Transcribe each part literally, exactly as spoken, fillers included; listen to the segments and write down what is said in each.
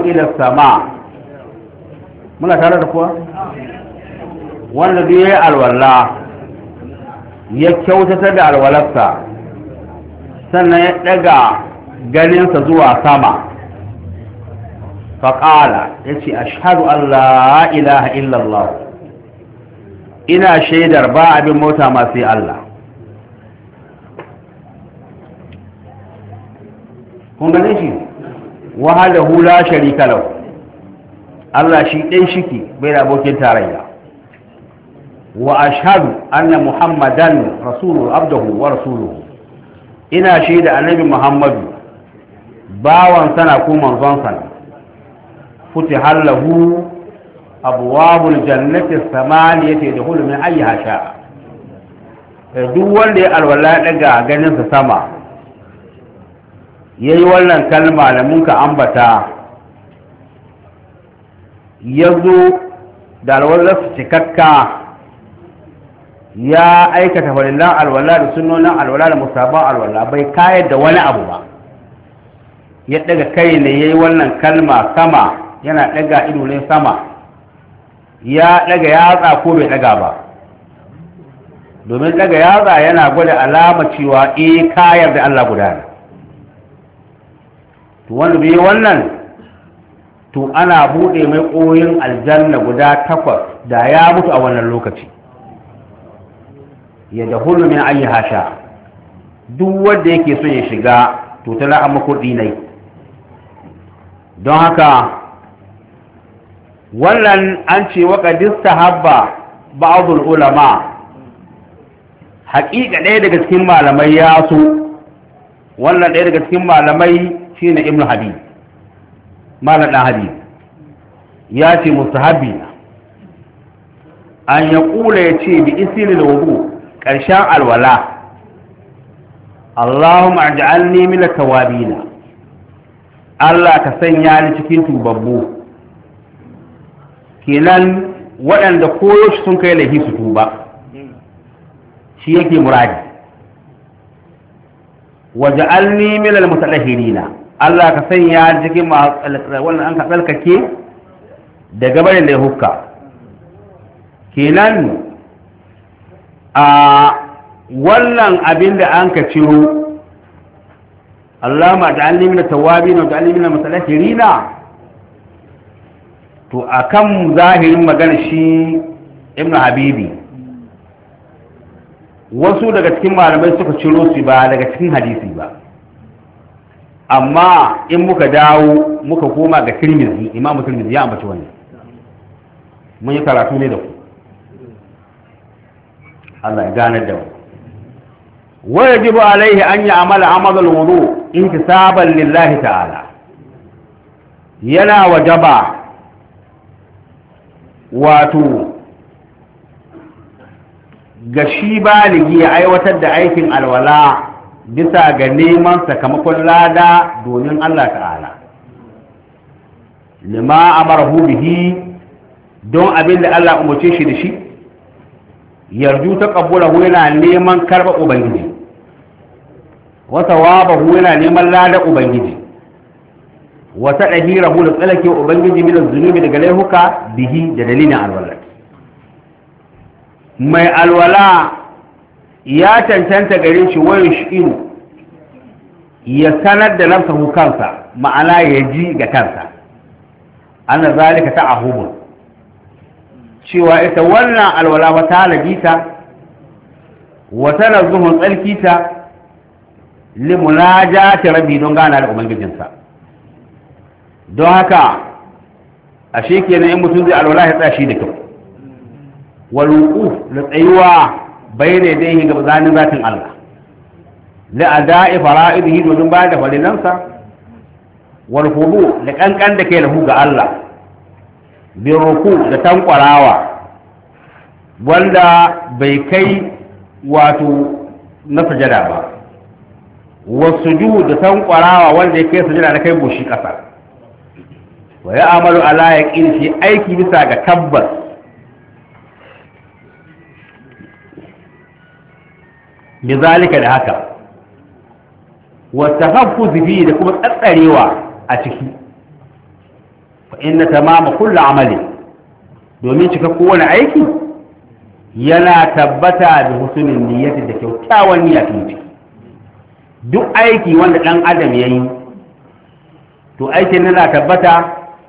ila sama muna tare da kuwa wanda duk yayi alwala ya kyautata da alwalarsa sannan ya daga ganinsa zuwa sama faƙala ya ce ashhadu an la ilaha illallah ina shaidar ba abin mota masu yi Allah kun gane shi wahadahu la sharika lahu Allah shi ɗai shiki bai da abokin tarayya wa ashhadu anna muhammadan rasuluhu abduhu wa rasuluhu ina shaida annabi muhammadu bawan sana ko manzon sana futiha lahu abwabul jannati samaniyati yadkhulu min ayyiha sha'a duk wanda ya alwala daga ganin sa sama yayi wannan kalma da mun ka ambata yazo da alwala su cikakka ya aikata farillan alwala da sunnonin alwala da musabban alwala bai kayar da wani abu ba ya daga kai ne yayi wannan kalma sama yana daga ido ne sama ya daga yatsa ko bai daga ba domin daga yatsa yana gwada alama cewa eh kayar da Allah guda ne to wanda bai wannan to ana bude mai koyin aljanna guda takwas da ya mutu a wannan lokaci ya da hullu min ayi hasha duk wanda yake so ya shiga to tana amma kudi ne don haka wannan an ce wa qadista habba ba'dul ulama haƙiƙa ɗaya daga cikin malamai ya so wannan ɗaya daga cikin malamai shine ibn habib malam dan habib ya ce mustahabi an ya kula ya ce bi isilil wudu ƙarshen alwala Allahumma aj'alni min at-tawabin Allah ka sanya ni cikin tubabbu kenan waɗanda koyo shi sun kai laifi su tuba shi yake muradi waj'alni min al-mutatahhirina Allah ka sanya cikin wannan an ka tsalkake da gabarin da hukka kenan a wannan abin da an ka ciro Allah ma ta'alli min at-tawabin wa ta'alli min al-mutatahhirina to akan zahirin magana shi Ibn Habibi wasu daga cikin malamai suka ciro su ba daga cikin hadisi ba amma in muka dawo muka koma ga Tirmidhi Imam Tirmidhi ya ambaci wannan mun yi karatu ne da ku Allah ya gane da mu wajibu alaihi an ya'mala amal al-wudu intisaban lillahi ta'ala yana wajaba wato ga shi baligi ya aiwatar da aikin alwala bisa ga neman sakamakon lada domin Allah ta'ala lima amarahu bihi don abin da Allah umarce shi da shi yarju ta qabbulahu yana neman karba ubangiji wa thawabahu yana neman lada ubangiji wa tadhirahu da tsalake ubangiji min az-zunubi daga laihuka bihi da dalilin alwala mai alwala ya cancanta gare shi wayo shi'inu ya sanar da nafsahu kansa ma'ana ya ji ga kansa ana zalika ta'ahubun cewa ita wannan alwala ba ta lagita wa tanazzuhun tsalkita li munajati rabbi don gana da ubangijinsa don haka ashe kenan in mutum zai alwala ya tsaya shi da kyau والوقوف للأيوة بين يديه قبضان ذات الله لأداء فرائضه ودن بعد فلننسى والخضوع لكأن كان دكي له الله بالركوع لتنقى راوة wanda bai kai wato na sujada ba wasu juhu da tankwarawa wanda ya kai sujada da kai goshi ƙasa wa ya amalu ala ya shi aiki bisa ga tabbas bizalika da haka wa tahaffuz fi da kuma tsatsarewa a ciki fa inna tamama kulli amali domin cika kowane aiki yana tabbata da husnul niyyati da kyakkyawan niyya tun duk aiki wanda dan adam yayi to aikin yana tabbata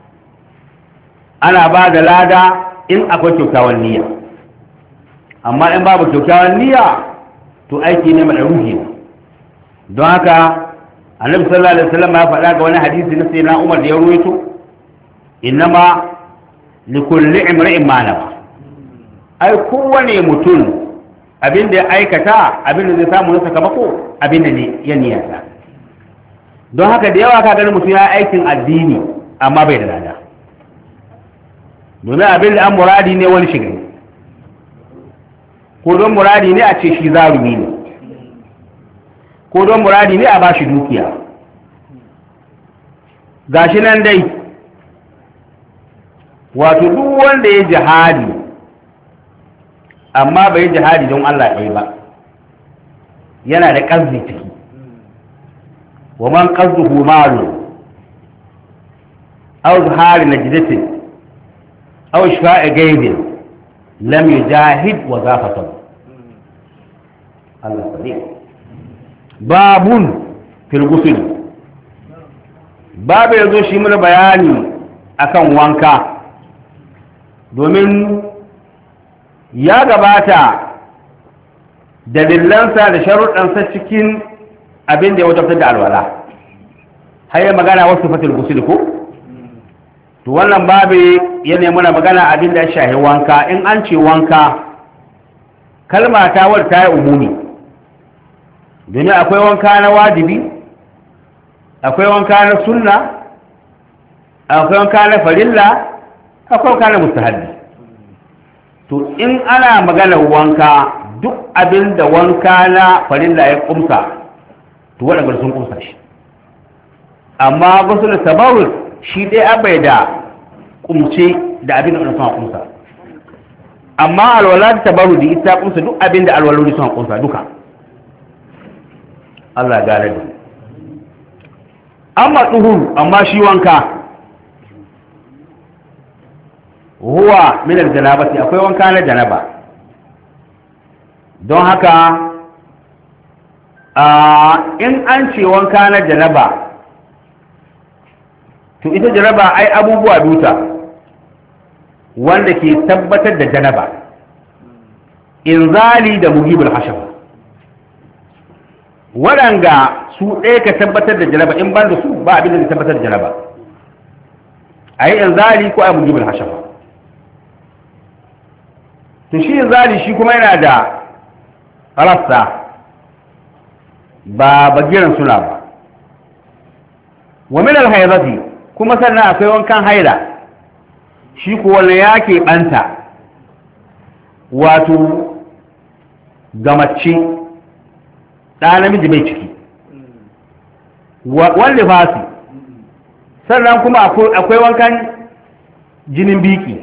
ana ba da lada in akwai kyakkyawan niyya amma in babu kyakkyawan niyya to aiki ne mai ruhi don haka annabi sallallahu alaihi wasallam ya faɗa ga wani hadisi na sayyidina Umar da ya ruwaito innama likulli imri'in ma nawa ai kowane mutum abin da ya aikata abin da zai samu na sakamako abin da ne ya niyyata don haka da yawa ka gani mutum ya aikin addini amma bai da lada domin abin da an muradi ne wani shiga ko don muradi ne a ce shi zarumi ne ko don muradi ne a ba shi dukiya gashi nan dai wato duk wanda ya jihadi amma bai jihadi don Allah ɗaya ba yana da ƙazzi ciki wa man qazzuhu malu aw zahari najdatin aw shafa'a gaibin lam yujahid wa zafatan Allah sabbi babun fil ghusl babu yazo shi mana bayani akan wanka domin ya gabata dalilansa da sharuɗansa cikin abin da ya wajabtar da alwala har yi magana wasu fatil gusul ko to wannan babu ya nemi na magana abin da ya shahi wanka in an ce wanka kalma ta wadda ta yi umumi domin akwai wanka na wajibi akwai wanka na sunna akwai wanka na farilla akwai wanka na mustahabbi to in ana maganar wanka duk abin da wanka na farilla ya kumsa to waɗanda sun kumsa shi amma wasu da tabawul shi ɗaya abai da kumce da abin da wani suna kumsa amma alwala da tabawul da ita kumsa duk abin da alwaloli suna kumsa duka Allah gane da amma tsuhuru amma shi wanka huwa min aljanabati akwai wanka na janaba don haka in an ce wanka na janaba to ita janaba ai abubuwa duta wanda ke tabbatar da janaba inzali da mugibul hasham waɗanga su ɗaya ka tabbatar da janaba in ban da su ba abin da zai tabbatar da janaba a yi inzali ko a mugibul hasham to shi zali shi kuma yana da rassa ba bagiran suna ba wa min al-haydati kuma sannan akwai wankan haila shi ko wanda yake banta wato ga mace da namiji bai ciki wanda fasi sannan kuma akwai wankan jinin biki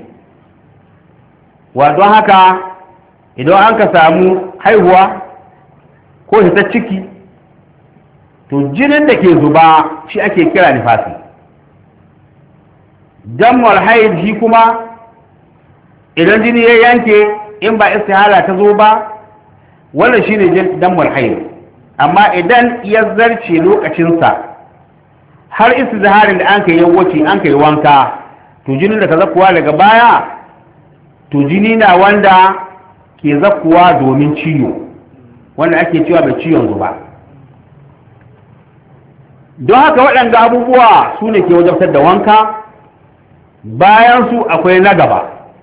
wato haka idan an ka samu haihuwa ko hitar ciki to jinin da ke zuba shi ake kira nifasi dammar haid shi kuma idan jini ya yanke in ba istihala ta zo ba wannan shine dammar haid amma idan ya zarce lokacinsa har istizharin da an kai yawaci an kai wanka to jinin da ka zakuwa daga baya to jini na wanda ke zakuwa domin ciwo wanda ake cewa mai ciwon zuba don haka waɗanda abubuwa su ne ke wajabtar da wanka bayan su akwai na gaba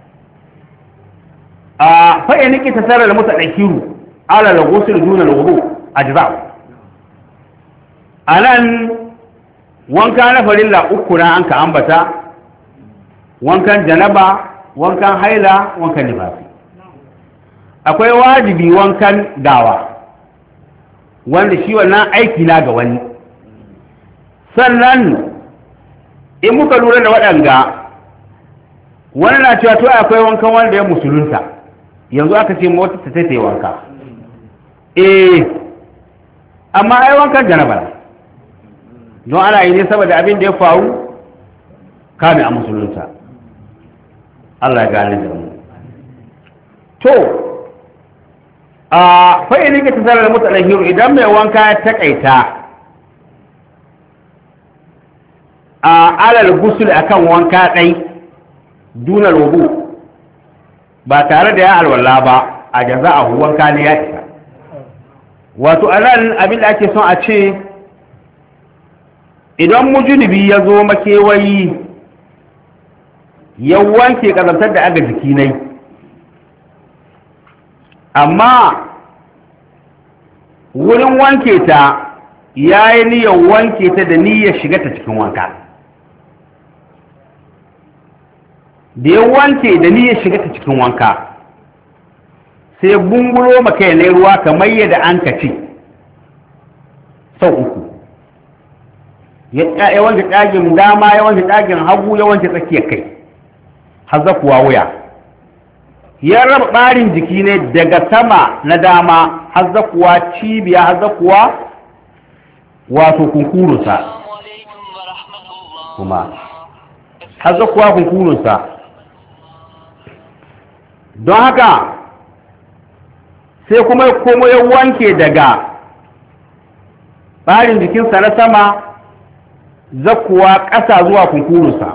a fa'in niki ta sarar mutu ɗakiru ala da gusul duna da wudu a jiza'u a nan wanka na farilla uku na an ka ambata wankan janaba wankan haila wankan nifasi akwai wajibi wankan gawa wanda shi wannan aiki na ga wani sannan in muka lura da waɗanga wani na cewa to akwai wankan wanda ya musulunta yanzu aka ce mota ta taita wanka eh amma ai wankan janaba don ana yi ne saboda abin da ya faru kame a musulunta Allah ya gane da mu to a fa'in ne ta zarar mutalahiru idan mai wanka ya takaita a alal gusul akan wanka ɗai dunar wudu ba tare da ya alwala ba a jaza a wanka ne ya isa wato anan abin da ake son a ce idan mujunubi ya zo makewayi ya wanke kazantar da aga jiki nai amma wurin wanke ta ya yi niyyar wanke ta da niyyar shiga ta cikin wanka da ya wanke da niyyar shiga ta cikin wanka sai bungulo maka ne ruwa kamar yadda an ka ce sau uku ya wanke ɗagin dama ya wanke ɗagin hagu ya wanke tsakiyar kai har zakuwa wuya ya raba ɓarin jiki ne daga sama na dama har zakuwa cibiya har zakuwa wato kunkurunsa kuma har zakuwa kunkurunsa don haka sai kuma komo ya wanke daga ɓarin jikinsa na sama zakuwa ƙasa zuwa kunkurunsa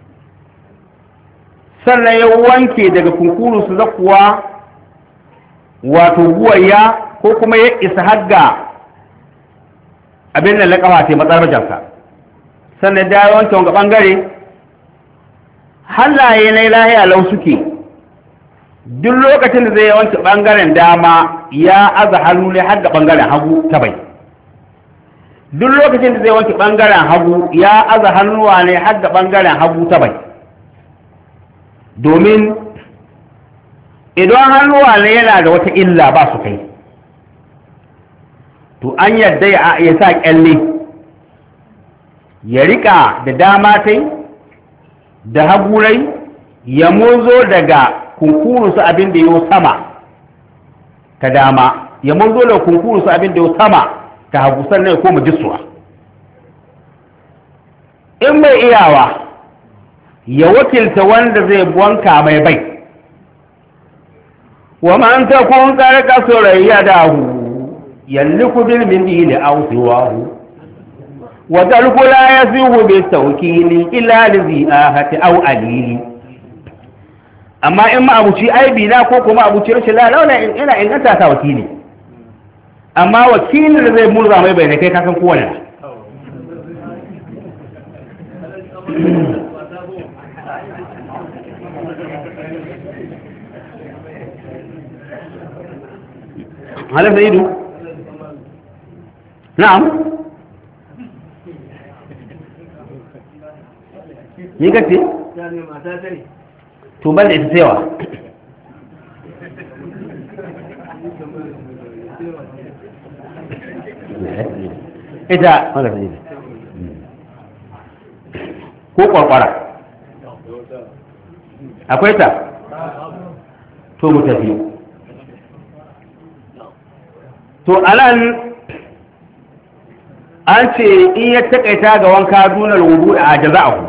sannan ya wanke daga kunkurunsa zakuwa wato guwaya ko kuma ya isa hagga abin da laƙawa ce matsarmajarsa sannan da ya wanke wanga ɓangare hallaye na lahiya lau suke duk lokacin da zai wanke ɓangaren dama ya aza hannu ne har ga ɓangaren hagu ta bai duk lokacin da zai wanke ɓangaren hagu ya aza hannuwa ne har ga ɓangaren hagu ta bai domin idan hannuwa ne yana da wata illa ba su kai to an yadda ya sa kyalle ya rika da dama tai da hagurai ya mozo daga kunkurunsu abin da yau sama ta dama ya mozo daga kunkurunsu abin da yau sama ta hagu sannan ya koma jisuwa in mai iyawa ya wakilta wanda zai wanka mai bai wa man takun qarqa surayya dahu yalliku bil mindil aw siwahu wa dalku la yasihu bi tawkili illa lizi ahati aw alili amma in ma abuci aibi na ko kuma abuci rashin la launa ina inganta ta wakili amma wakilin da zai murza mai bai kai kasan kowane هذا سيده نعم يكفي تبدأ تسوى إذا هذا سيده ko kwarkwara akwai ta to mu tafi to alan an ce in ya takaita ga wanka dunar wudu a jaza'ahu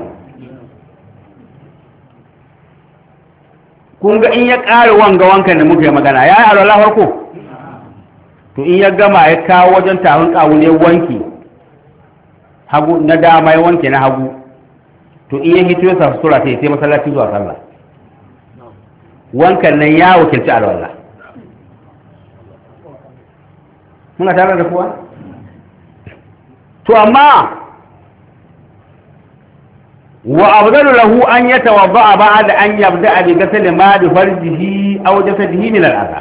kun ga in ya ƙara wanga wankan da muka yi magana ya yi alwala farko to in ya gama ya kawo wajen tahun ƙawu ne wanki hagu na dama ya wanke na hagu to in ya hito ya sa sura ta sai masallaci zuwa sallah wankan nan ya wakilci alwala muna tare da kuwa to amma wa afdalu lahu an yatawadda ba'da an yabda bi ghasl ma bi farjihi aw jasadihi min al-adha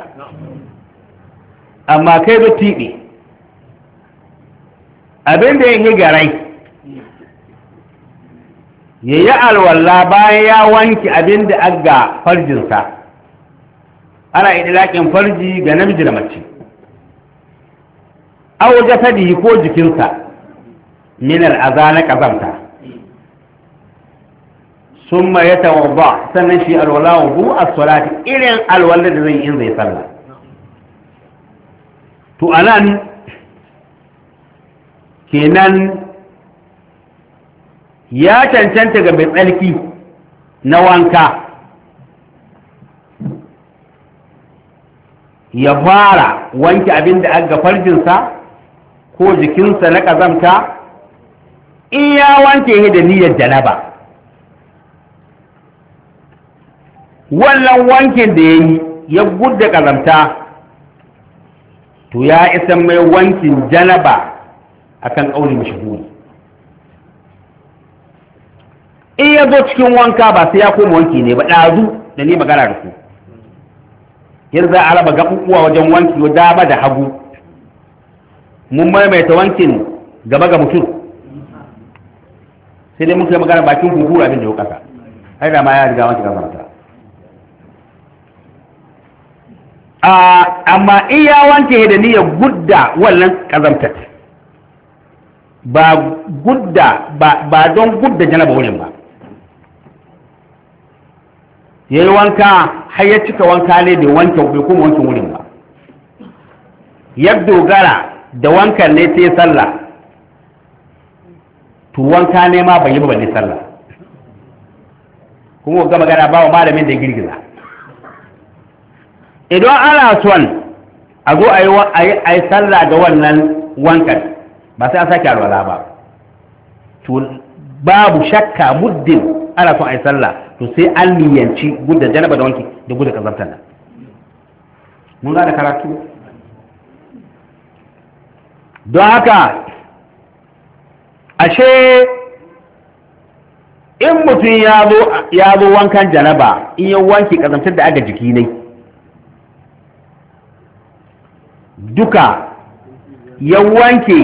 amma kai da tibi abin da yake garai yayi alwala bayan ya wanki abin da aga farjinsa ana idlaqin farji ga namiji da mace aw jasadihi ko jikinsa min al'aza na kazanta summa yatawadda sannan shi alwala wudu as-salati irin alwala da zai in zai sallah to anan kenan ya cancanta ga mai tsarki na wanka ya fara wanke abin da aka farjinsa ko jikinsa na ƙazamta in ya wanke shi da niyyar janaba wannan wankin da ya yi ya gudda ƙazamta to ya isa mai wankin janaba akan ƙauli mashahuri in ya zo cikin wanka ba sai ya koma wanki ne ba ɗazu da ni magana da ku yanzu za a raba gaɓuɓuwa wajen wanki wa dama da hagu mun maimaita wankin gaba ga mutum sai dai muka yi magana bakin kunkuru abin da ya ƙasa har da ma ya riga wanki gaba amma in ya wanke da niyyar gudda wannan ƙazamtar ba gudda ba don gudda janaba wurin ba ya yi wanka har ya cika wanka ne bai wanke bai kuma wanke wurin ba ya dogara da wankan ne sai sallah to wanka ne ma bai yi ba ne sallah kuma ga magana ba wa malamin da girgiza idan ana son a zo a yi sallah da wannan wankan ba sai an sake alwala ba to babu shakka muddin ana son a yi sallah to sai an niyanci gudda janaba da wanki da gudda kazantar nan mun gane karatu don haka ashe in mutum ya zo wankan janaba in ya wanki kazantar da aga jiki ne duka ya wanke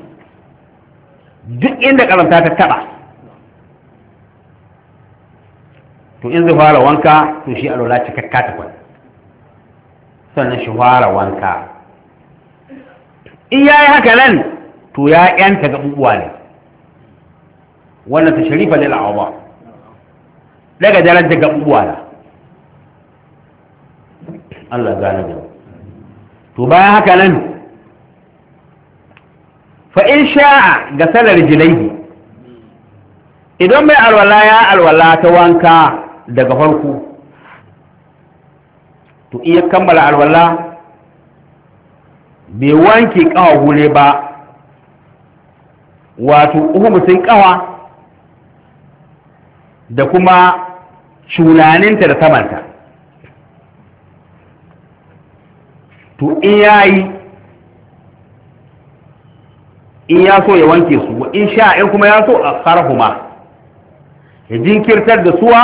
duk inda kazanta ta taba to in zai fara wanka to shi alwala cikakka ta kwan sannan shi fara wanka in ya yi haka nan to ya yanta ga abubuwa ne wannan ta sharifa lil awa daga darajar ga abubuwa na Allah gane da to bayan haka nan fa in sha'a ga salar jilaihi idan mai alwala ya alwala ta wanka daga farko to iya kammala alwala bai wanke kawa hure ba wato uhumusin kawa da kuma shunaninta da samanta to in yayi in ya so ya wanke su in sha in kuma ya so a sarhuma ya jinkirtar da suwa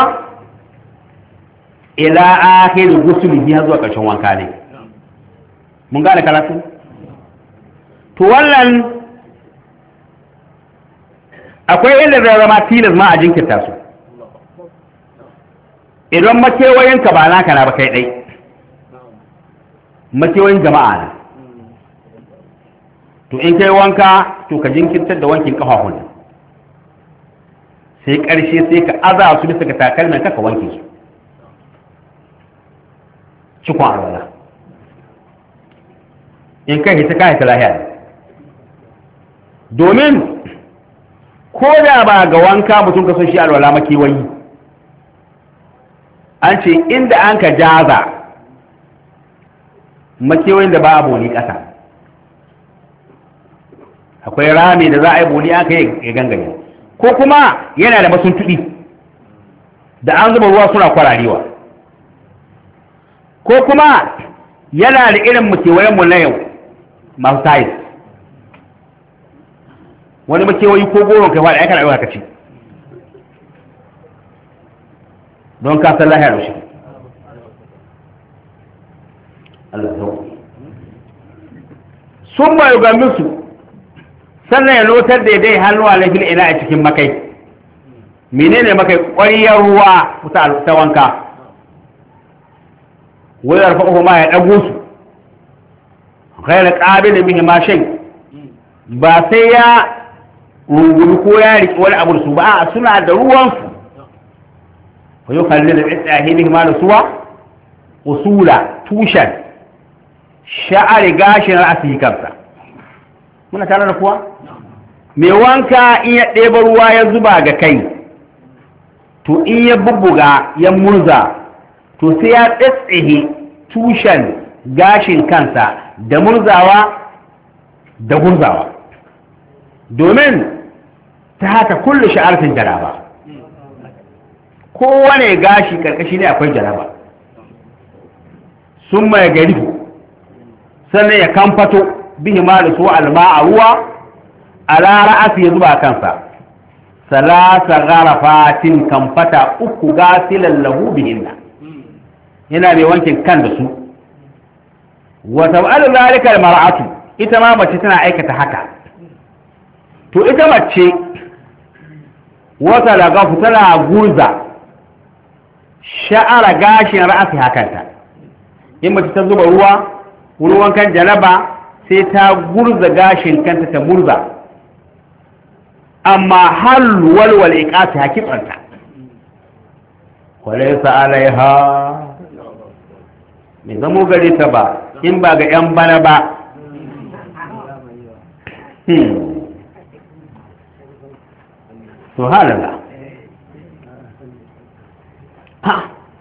ila akhir ghuslihi har zuwa ƙarshen wanka ne mun gane karatu to wannan akwai inda zai zama tilas ma a jinkirta su idan makewayenka ba naka na ba kai dai makewayin jama'a na to in kai wanka to ka jinkirtar da wankin kafafun sai ƙarshe sai ka aza su bisa ga takalmin ka ka wanke su cikon alwala in kai hita ka hita lahiya domin ko da ba ga wanka mutum ka so shi alwala makewayi an ce inda an ka jaza makewayin da ba a boli ƙasa akwai rami da za a yi boli aka yi ya gangare ko kuma yana da masuntuɗi da an zuba ruwa suna kwararewa ko kuma yana da irin makewayenmu na yau masu tayis wani makewayi ko goron kai faɗa ya kana ɗauka kaci don ka san lahiyar shi Allah zau sun mai gamin su sannan ya lotar da dai hannu a laifin ina a cikin makai menene makai ƙwariyar ruwa ta wanka wayar fa'uhu ma ya ɗago su kai da ƙabi da mihi mashin ba sai ya rungumi ko ya riƙe wani abu da su ba a suna da ruwansu fa yi kalli da tsaye mihi ma da suwa usula tushen sha'ari gashin ra'asi kansa muna tare da kuwa mai wanka in ya ɗeba ruwa ya zuba ga kai to in ya bubbuga ya murza to sai ya tsatsihe tushen gashin kansa da murzawa da gurzawa domin ta haka kulle sha'arfin jaraba kowane gashi karkashi ne akwai jaraba sun mai gari sannan ya kamfato bihi ma da su alma a ruwa a ra'asi ya zuba kansa salasa garafatin kamfata uku gasilan lahu bihinna yana mai wankin kan da su wata ba'al zalika mar'atu ita ma mace tana aikata haka to ita mace wata lagafu tana gurza sha'ara gashin ra'asi hakanta in mace ta zuba ruwa wurin wankan janaba sai ta gurza gashin kanta ta murza amma hal walwal iqati hakifanta walaysa alaiha me zamo gare ta ba in ba ga yan bana ba hmm subhanallah ha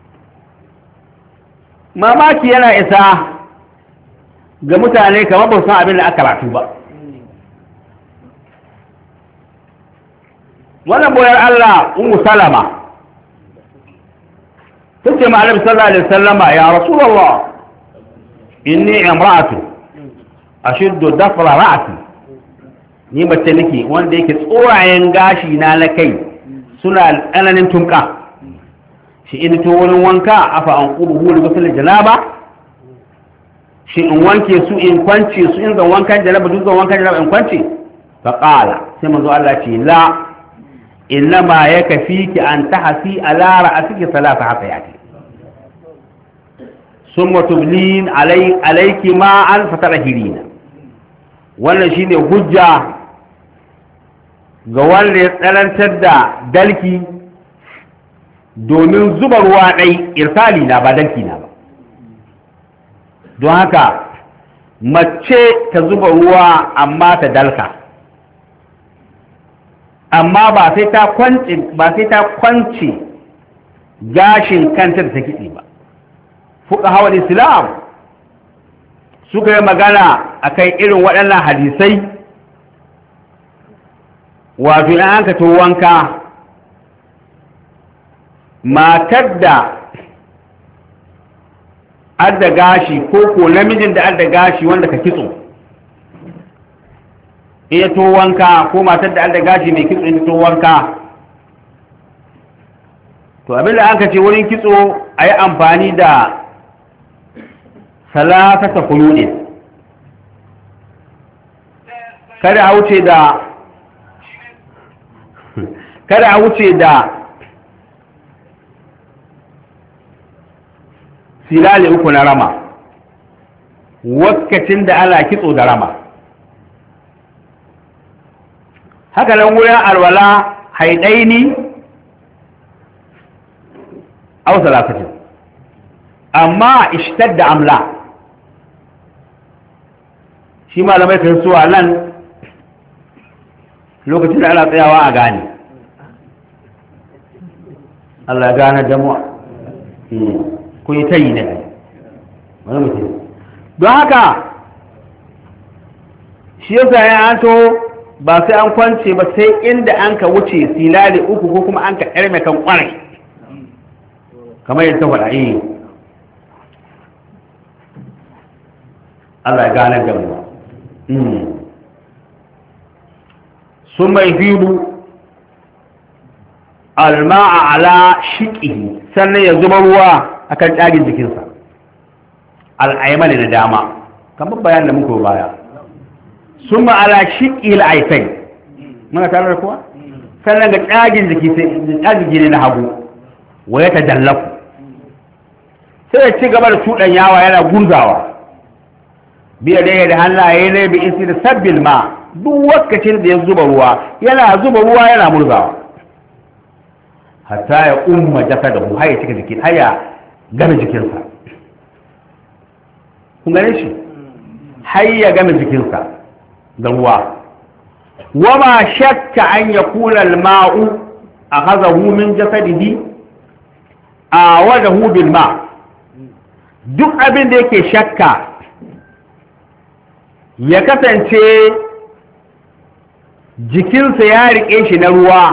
mamaki yana isa ga mutane kamar ba san abin da aka karatu ba wannan boyar Allah ummu salama tace ma Annabi sallallahu alaihi wasallama ya rasulullah inni imra'atu ashuddu dafra ra'si ni mace nake wanda yake tsorayen gashi na na kai suna tsananin tunka shi in to wurin wanka afa an qubuhu li ghusl janaba shi in wanke su in kwance su in zan wankan janaba duk zan wankan janaba in kwance fa qala sai manzo Allah ce la innama yakfiki an tahsi ala ra'siki salasa hasayati summa tublin alai alayki ma an fatarahirina wannan shine hujja ga wanda ya tsarantar da dalki domin zuba ruwa ɗai irsali na ba dalki na ba don haka mace ta zuba ruwa amma ta dalka amma ba sai ta kwance ba sai ta kwance gashin kanta da ta kitse ba fuka hawa islam suka yi magana akan irin waɗannan hadisai wato in an ka to wanka matar da adda gashi ko ko namijin da adda gashi wanda ka kitso iya to wanka ko matar da adda gashi mai kitso in to wanka to abinda an ka ce wurin kitso a yi amfani da salatata kuludin kada a wuce da kada a wuce da silali uku na rama wakacin da ana kitso da rama haka nan wurin alwala haidaini aw salasatin amma ishtadda amla shi malamai kan suwa nan lokacin da ana tsayawa a gane Allah ya gane damuwa ku yi ta yi ne wani mutum don haka shi yasa ya an to ba sai an kwance ba sai inda an ka wuce silali uku ko kuma an ka ɗarme kan ƙwarai kamar yadda faɗa yi Allah ya gane damuwa sun mai fidu alma'a ala shiƙi sannan ya zuba ruwa a kan ƙagin jikinsa al'aimani na dama kamar bayan da muka baya sun ma'ala shiƙi al'aifai muna tare da kuwa sannan ga ƙagin jiki na hagu wa ya ta jallafu sai ya ci gaba da cuɗan yawa yana gunzawa biya da da hannaye ne bi isi da sabbin ma duk wakacin da ya zuba ruwa yana zuba ruwa yana murzawa hatta ya umma jasa da mu haya cika jikin haya game jikinsa kun gane shi haya game jikinsa da ruwa wama shakka an yakuna al-ma'u akhadahu min jasadihi awadahu bil ma duk abin da yake shakka ya kasance jikinsa ya rike shi na ruwa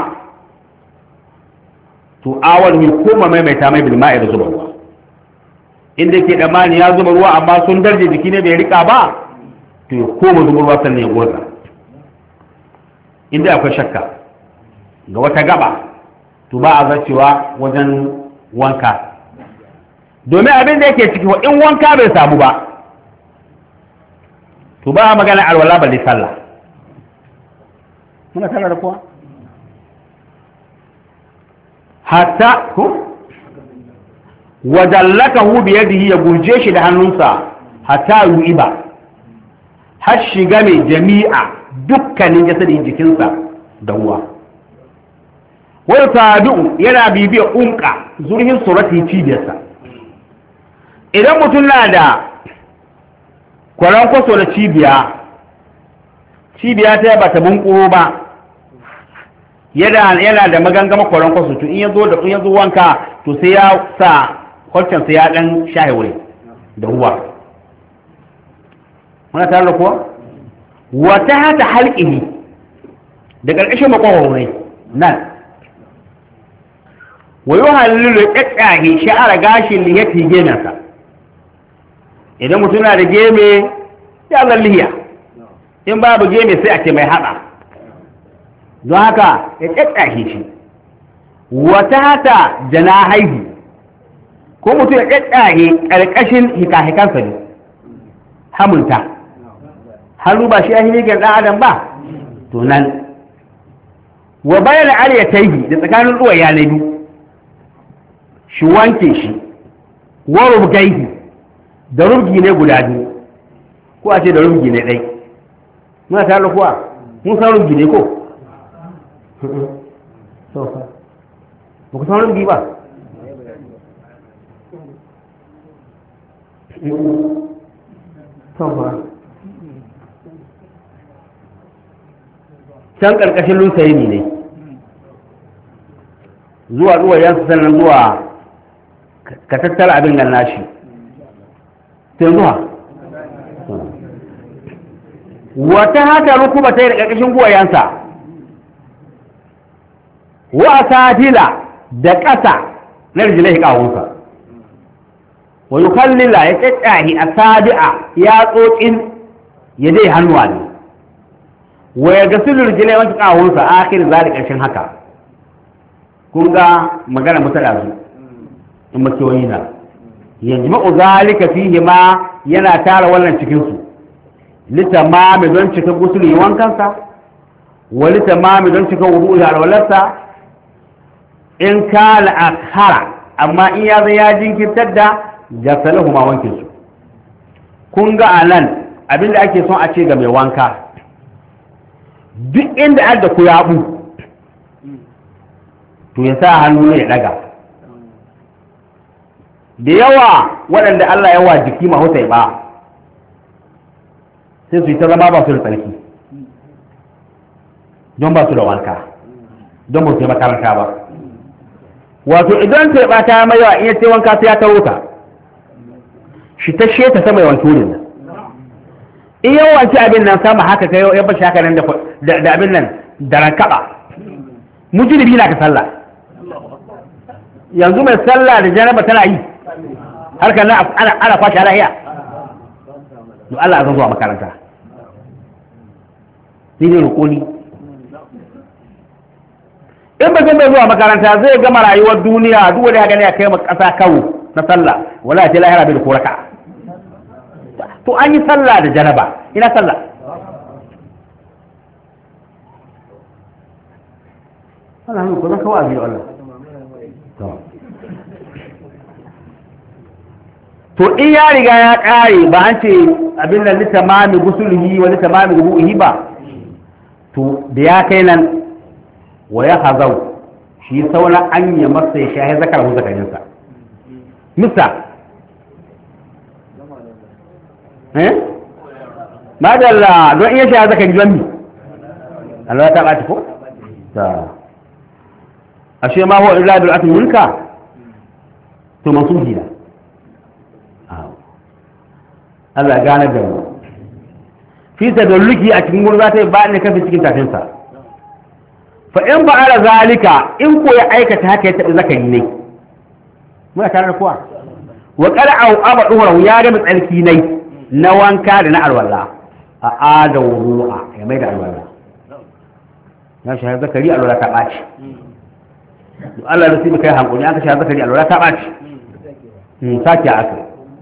to awadahu kuma maimaita mai bil ma'i da zuba ruwa inda ke damani ya zuba ruwa amma sun darje jiki ne bai rika ba to ya koma zuba ruwa sannan ya gurza inda akwai shakka ga wata gaba to ba a zarcewa wajen wanka domin abin da yake ciki in wanka bai samu ba to ba a magana alwala balle sallah muna sallah da kuwa hatta ko wajallakahu bi yadihi ya gurje shi da hannunsa hatta yu'iba har shiga mai jami'a dukkanin jasadin jikinsa da ruwa wai tabi'u yana bibiyar unka zurhin surati cibiyarsa idan mutum na da kwaron kwaso da cibiya cibiya ta ba ta bunkuro ba yana yana da magangama kwaron kwaso to in yazo da in yazo wanka to sai ya sa kwalcin sai ya dan shahe wuri da ruwa muna tare da kuwa wata hata halqihi da karkashin makwaho ne nan wayo halilu kakkahi sha'ara gashin liyati genansa idan mutum na da geme ya zalliya in babu geme sai a ce mai hada don haka ya kakkahi shi wata hata janahaihi ko mutum ya kakkahi karkashin hikahikansa ne hamunta hannu ba shi ya hiligar dan adam ba to nan wa bayan aliyataihi da tsakanin ruwa ya biyu shi wanke shi wa rubgaihi da rubgi ne guda biyu ko a ce da rubgi ne ɗai muna tare da kuwa mun san rubgi ne ko ba ku san rubgi ba can ƙarƙashin lusayi ne zuwa zuwa yansu sannan zuwa ka tattara abin gan nashi sai zuwa wata haka rukuba ta yi da ƙarƙashin guwayensa wa sadila da ƙasa na rijilai ƙawunsa wa yi kallila ya ƙaƙƙahi a sabi'a ya tsotsin ya dai hannuwa ne wa ya gasu rijilai wata ƙawunsa a akhir zari ƙarshen haka kun ga magana mutala su in makiyoyi na yanzu ma'u zalika fihi ma yana tara wannan cikinsu litamami don cika gusuli wankansa wa litamami don cika wudu da alwalarsa in kana akhara amma in ya zai ya jinkirtar da jasalahu ma wankin su kun ga anan abinda ake son a ce ga mai wanka duk inda aka ku yabu to ya sa hannu ya daga da yawa waɗanda Allah ya wa jiki mahusai ba sai su yi ta zama ba su da tsarki don ba su da wanka don ba su yi makaranta ba wato idan ta ba ta mai yawa in ya ce wanka sai ya taro ta shi ta sheta sama yawan turin nan in yawanci abin nan sama haka kai ya bashi haka nan da abin nan da rankaba mujribi na ka sallah yanzu mai sallah da janaba tana yi harkar nan ana ana fashi lahiya to Allah zan zuwa makaranta ni ne rukuni in ba zan bai zuwa makaranta zai gama rayuwar duniya duk wanda ya gani ya kai maka kasa kawo na sallah wala ta lahira bai da koraka to an yi sallah da janaba ina sallah Allah ne ko zan kawo abiyo Allah to in ya riga ya kare ba an ce abin da litamami gusulhi wa litamami rubuhi ba to da ya kai nan wa ya hazau shi sauna an yi masa ya shahi zakar hu zakarinsa misa eh madalla don iya shahi zakari don mi alwala ta ɓaci ko ta ashe ma huwa illa bil atin minka to mansuhi da Allah gane da mu fi tadalluki a cikin gurin zata ba ne kafin cikin tafinsa fa in ba ala zalika in ko ya aikata haka ya tabi zakari ne muna tare da kuwa wa qara'u abadu ya ga tsarki ne na wanka da na alwala a ada wudu'a ya mai da alwala ya shahar zakari alwala ta ɓaci Allah da sai kai hankali aka shahar zakari alwala ta ɓaci in sake aka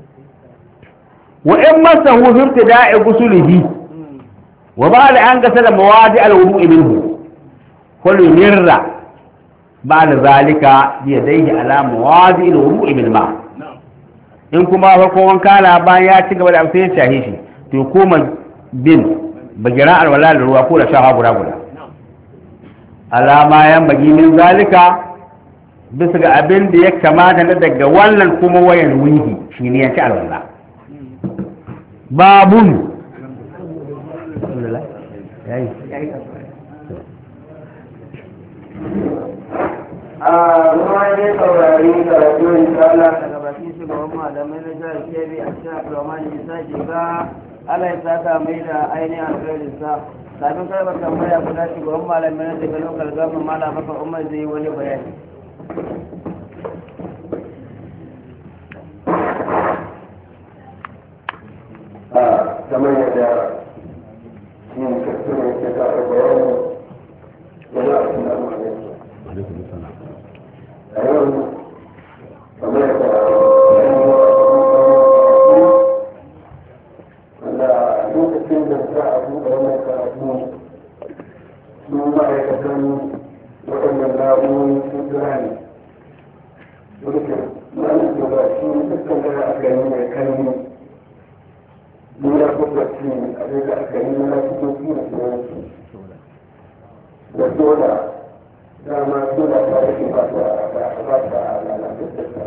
wa in masahu fi ibtida'i gusulihi wa ba'da an gasala mawadi al-wudu'i minhu kullu mirra ba'da zalika bi yadayhi ala mawadi al-wudu'i bil ma in kuma farkon wanka na bayan ya ci gaba da amsa ya shahi shi to kuma bin bagira alwala da ruwa ko da shaha guda guda alama yan bagi min zalika bisa ga abin da ya kamata na daga wannan kuma wayan wihi shine ya ci alwala babun yayi a ruwa ne saurari karatu insha Allah daga bakin shugaban malamai na jihar Kebbi a cikin Abdulrahman Isa Jiga Allah ya saka mai da ainihin alkhairin sa kafin karɓar tambaya guda shugaban malamai na daga lokal gama malam baka umar zai yi wani bayani kamar yadda yin tattalin ke kafa bayani yana a cikin al'amari a yau kamar yadda wanda lokacin da za a buɗe wannan karatu su ma'aikatan waɗannan na'urori sun jira ne dukkan ma'aikatan da ba shi dukkan da aka yi mai kalmi nuna gwamnati abin da aka yi na fitoki da sauransu da dole dama dole ta rike ba ta ba ta lalatattarsa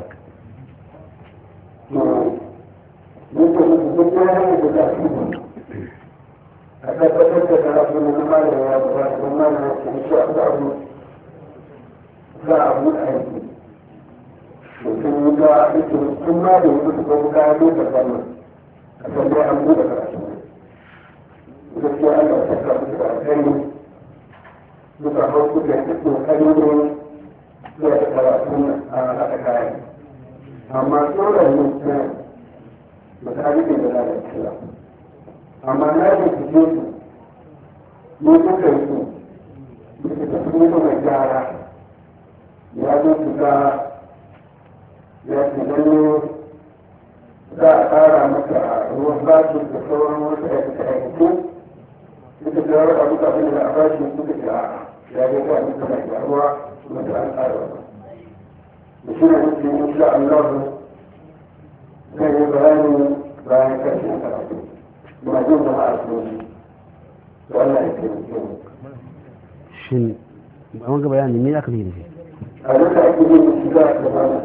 to mutu mutu duk ya hanyar da za su yi a tabbatar da karatu na malamin ya ba ta kuma malamin su shi a za a za a buɗe aiki mutum yi ga aiki sun ma da yi su kuma kayan lokacin nan a tambayi an buɗe karatu gaskiya an da saka musu da alkhairi duka hauku da ya kokari ne zuwa da karatu a haɗa kayan amma tsoron mutum ba ta rike da lalacewa amma na yi fice su ne duka yi su da ta fi mai gyara ya zo su ga ya ce gano za a ƙara maka ruwan bashi da sauran wasu aikace-aikace suka ga wata abu kafin da a bashi suka ce a ya ga ta abin da ya ruwa kuma da an ƙara wata da shi ne wuce insha Allah zai yi bayani bayan ƙarshen karatu ba jin jama'a su ne da Allah ya taimake mu shin a wanga bayani me aka yi da shi a yadda ake yin da shi za a gabana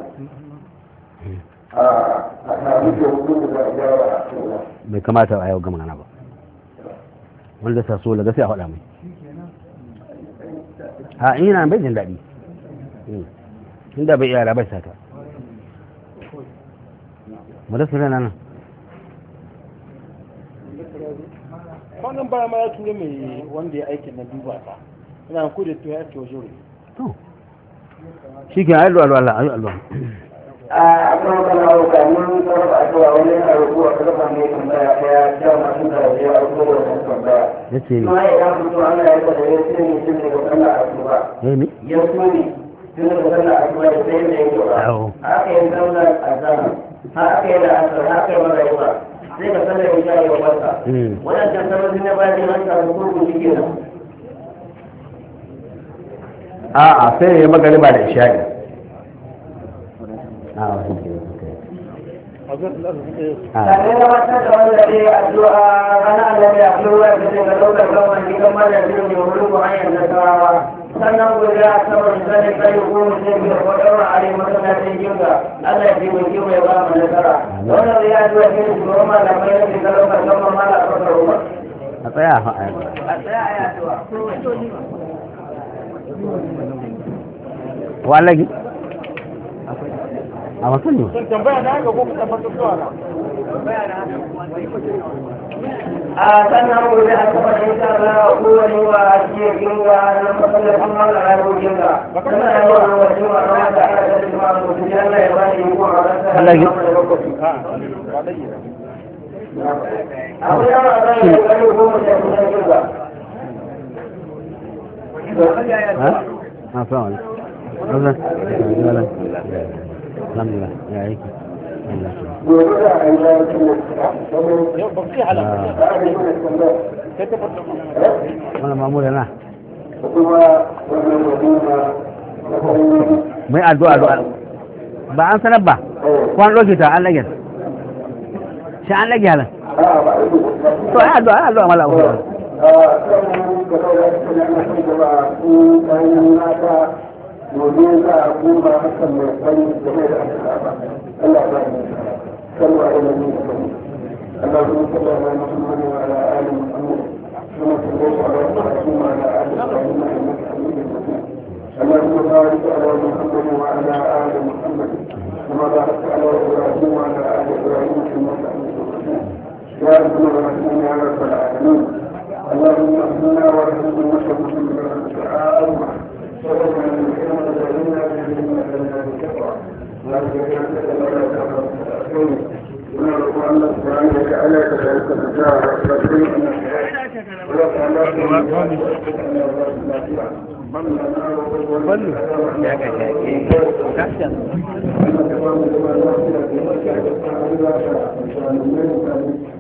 a sami da hudu da gyara a cikin bai kamata a yau ga magana ba wanda sa so daga sai a faɗa mai a ina bai jin daɗi inda bai yara bai sata mu da sirena nan kwanan baya ma ya tura mai wanda ya aikin na duba ta ina ku da tuya ake wajen to shi ke ayi alwala ayi alwala a kan kana hukamin sarrafa a cewa wani yana rubuwa ta zama mai tambaya daya ya masu da ya auko da wani tambaya yace ni kuma idan fito ana yadda da ya ce ne tun daga sallah asuba eh ni ya suni tun daga sallah asuba da sai da yake ba haka yin sallar azhar haka yi da asar haka yi magariba sai ka sallar isha ya wasa wadannan sallolin na bayan jin hanta da kurku shi ke nan a'a sai ya magariba da isha'i sannan gabatar da wanda zai addu'a ana da ya addu'a da zai ga lokacin gama ne kan mara jirin da wuri ko hanyar nasarawa sannan gobe a saman zane kai ko mutum biyar ko ɗaura a rai masallacin jinga Allah ya taimake mu ya ba mu nasara wannan zai addu'a shi ne shugaban malamai na ke ga lokacin gama mala a kasar ruwa a tsaya a a tsaya a yaduwa wallagi a wasu ne sun tambaya na haka ko kuma fata zuwa na a sannan gobe a kafa da ita na kowane wa a cikin ginga na masallacin mala a rogin ga sannan ya yi wa wajen wa na wata ana da jima a mutum ya Allah ya ba shi yi kuma a rasa da Wallagi. abu yawa a zai yi ƙarfi goma sha biyu na ginga ha? a sama ne alhamdulillah ya yi gobe za a yi lalacin da su yau ba su yi halaka za a yi mana tambaya sai ta fata wani mamura na kuma wannan waduma na kwanan mai addu'a addu'a ba an sanar ba ko an ɗauke ta an lage shi an lage halin a ba a yi to ai addu'a ai addu'a mala abu a kan gaba da su na kan gaba su kayan mata gobe za a kuma hakan mai kwani da mai da aka ba Allah ba ni salwa ila ni kwani اللهم صل على محمد وعلى ال محمد كما صليت على ابراهيم وعلى ال ابراهيم انك حميد مجيد اللهم بارك على محمد وعلى ال محمد كما باركت على ابراهيم وعلى ال ابراهيم انك حميد مجيد يا رب العالمين يا رب العالمين اللهم اهدنا وارحمنا وشفنا من الدعاء سببنا من الحكمة وإنا بإذنك لنا بكفر لا تجعل لنا كفر ونرجو أن سبحانه وتعالى كذلك الرجاء والسلام